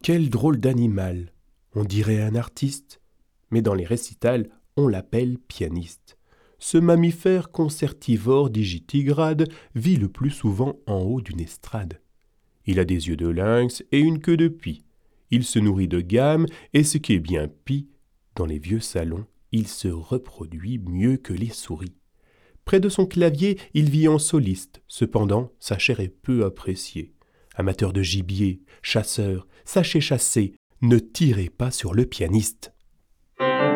Quel drôle d'animal! On dirait un artiste, mais dans les récitals, on l'appelle pianiste. Ce mammifère concertivore digitigrade vit le plus souvent en haut d'une estrade. Il a des yeux de lynx et une queue de pie. Il se nourrit de gammes et ce qui est bien pis, dans les vieux salons, il se reproduit mieux que les souris. Près de son clavier, il vit en soliste, cependant sa chair est peu appréciée. Amateur de gibier, chasseur, sachez chasser, ne tirez pas sur le pianiste.